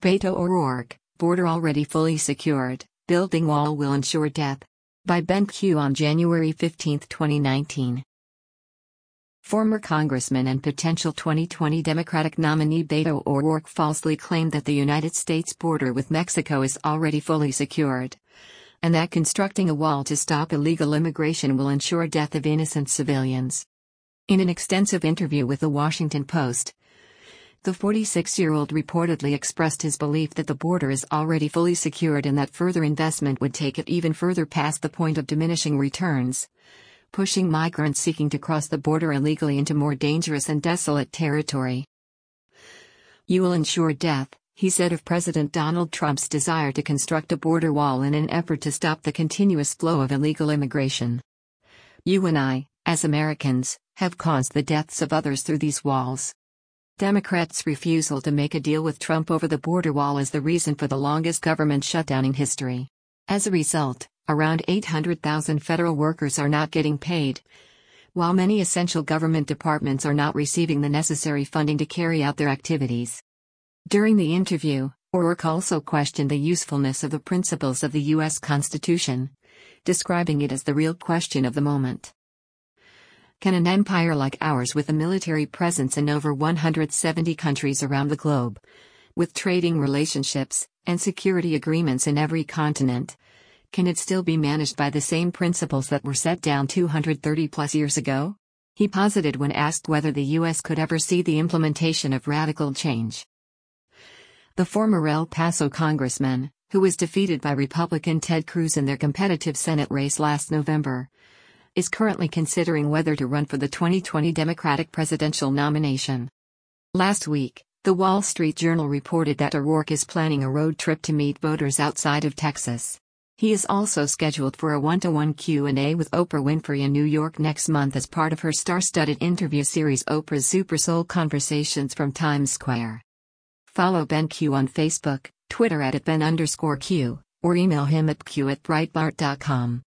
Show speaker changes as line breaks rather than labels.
Beto O'Rourke, border already fully secured, building wall will ensure death. By Ben Q on January 15, 2019. Former Congressman and potential 2020 Democratic nominee Beto O'Rourke falsely claimed that the United States border with Mexico is already fully secured, and that constructing a wall to stop illegal immigration will ensure death of innocent civilians. In an extensive interview with The Washington Post, the 46-year-old reportedly expressed his belief that the border is already fully secured and that further investment would take it even further past the point of diminishing returns, pushing migrants seeking to cross the border illegally into more dangerous and desolate territory. "You will ensure death," he said of President Donald Trump's desire to construct a border wall in an effort to stop the continuous flow of illegal immigration. "You and I, as Americans, have caused the deaths of others through these walls." Democrats' refusal to make a deal with Trump over the border wall is the reason for the longest government shutdown in history. As a result, around 800,000 federal workers are not getting paid, while many essential government departments are not receiving the necessary funding to carry out their activities. During the interview, O'Rourke also questioned the usefulness of the principles of the U.S. Constitution, describing it as the real question of the moment. Can an empire like ours, with a military presence in over 170 countries around the globe, with trading relationships and security agreements in every continent, can it still be managed by the same principles that were set down 230-plus years ago? He posited when asked whether the U.S. could ever see the implementation of radical change. The former El Paso congressman, who was defeated by Republican Ted Cruz in their competitive Senate race last November, is currently considering whether to run for the 2020 Democratic presidential nomination. Last week, The Wall Street Journal reported that O'Rourke is planning a road trip to meet voters outside of Texas. He is also scheduled for a one-to-one Q&A with Oprah Winfrey in New York next month as part of her star-studded interview series Oprah's Super Soul Conversations from Times Square. Follow Ben Q on Facebook, Twitter @Ben_Q, or email him at q@breitbart.com.